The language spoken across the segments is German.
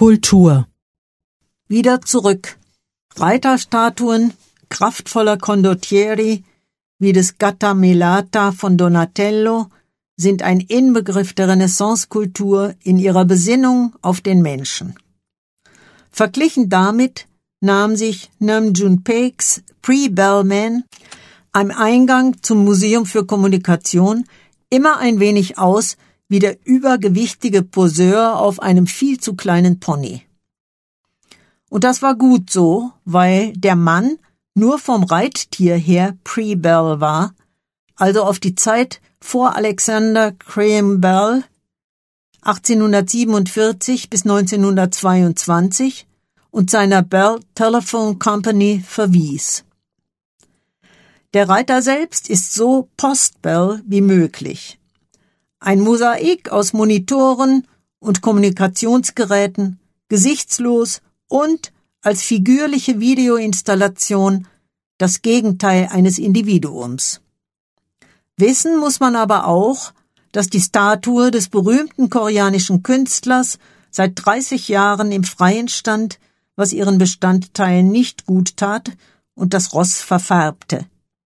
Kultur. Wieder zurück. Reiterstatuen kraftvoller Condottieri wie des Gattamelata von Donatello sind ein Inbegriff der Renaissancekultur in ihrer Besinnung auf den Menschen. Verglichen damit nahm sich Nam June Paeks Pre-Bellman am Eingang zum Museum für Kommunikation immer ein wenig aus wie der übergewichtige Poseur auf einem viel zu kleinen Pony. Und das war gut so, weil der Mann nur vom Reittier her Pre-Bell war, also auf die Zeit vor Alexander Graham Bell 1847 bis 1922 und seiner Bell Telephone Company verwies. Der Reiter selbst ist so post-Bell wie möglich. Ein Mosaik aus Monitoren und Kommunikationsgeräten, gesichtslos und als figürliche Videoinstallation das Gegenteil eines Individuums. Wissen muss man aber auch, dass die Statue des berühmten koreanischen Künstlers seit 30 Jahren im Freien stand, was ihren Bestandteilen nicht gut tat und das Ross verfärbte.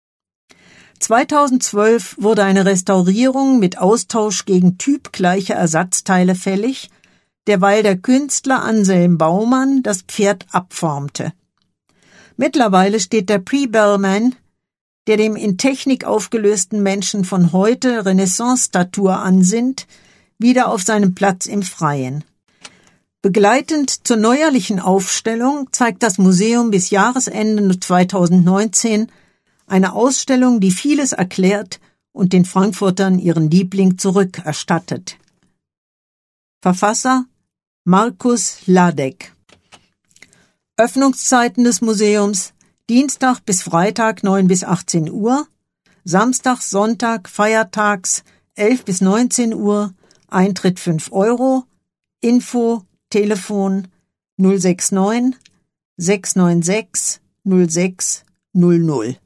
2012 wurde eine Restaurierung mit Austausch gegen typgleiche Ersatzteile fällig, derweil der Künstler Anselm Baumann das Pferd abformte. Mittlerweile steht der Pre-Bellman, der dem in Technik aufgelösten Menschen von heute Renaissance-Statur ansinnt, wieder auf seinem Platz im Freien. Begleitend zur neuerlichen Aufstellung zeigt das Museum bis Jahresende 2019 eine Ausstellung, die vieles erklärt und den Frankfurtern ihren Liebling zurückerstattet. Verfasser Markus Ladek. Öffnungszeiten des Museums: Dienstag bis Freitag 9 bis 18 Uhr, Samstag, Sonntag, feiertags 11 bis 19 Uhr, Eintritt 5 €, Info, Telefon 069 696 06 00.